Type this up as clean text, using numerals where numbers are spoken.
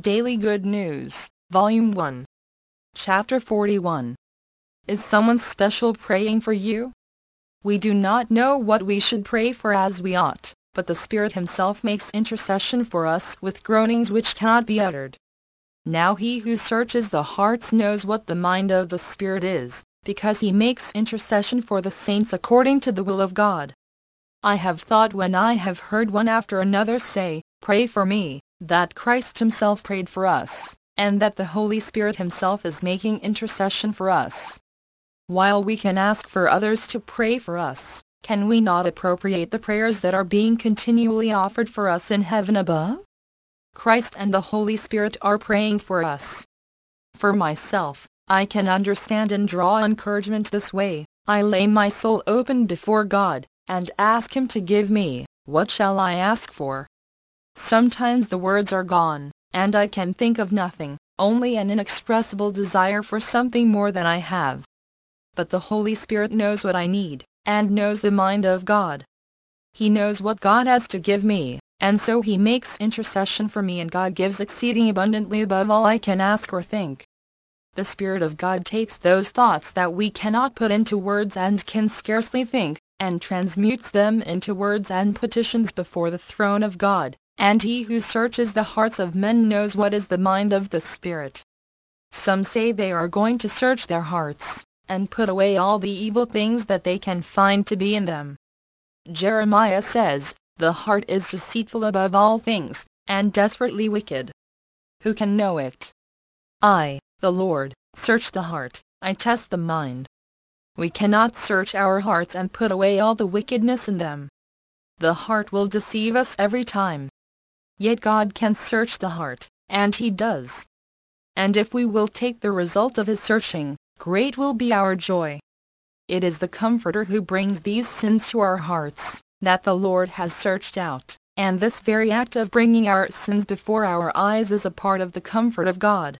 Daily Good News, Volume 1, Chapter 41. Is someone special praying for you? We do not know what we should pray for as we ought, but the Spirit Himself makes intercession for us with groanings which cannot be uttered. Now He who searches the hearts knows what the mind of the Spirit is, because He makes intercession for the saints according to the will of God. I have thought when I have heard one after another say, "Pray for me," that Christ Himself prayed for us, and that the Holy Spirit Himself is making intercession for us. While we can ask for others to pray for us, can we not appropriate the prayers that are being continually offered for us in heaven above? Christ and the Holy Spirit are praying for us. For myself, I can understand and draw encouragement this way: I lay my soul open before God, and ask Him to give me, what shall I ask for? Sometimes the words are gone, and I can think of nothing, only an inexpressible desire for something more than I have. But the Holy Spirit knows what I need, and knows the mind of God. He knows what God has to give me, and so He makes intercession for me, and God gives exceeding abundantly above all I can ask or think. The Spirit of God takes those thoughts that we cannot put into words and can scarcely think, and transmutes them into words and petitions before the throne of God, and He who searches the hearts of men knows what is the mind of the Spirit. Some say they are going to search their hearts, and put away all the evil things that they can find to be in them. Jeremiah says, "The heart is deceitful above all things, and desperately wicked. Who can know it? I, the Lord, search the heart, I test the mind." We cannot search our hearts and put away all the wickedness in them. The heart will deceive us every time. Yet God can search the heart, and He does. And if we will take the result of His searching, great will be our joy. It is the Comforter who brings these sins to our hearts, that the Lord has searched out, and this very act of bringing our sins before our eyes is a part of the comfort of God.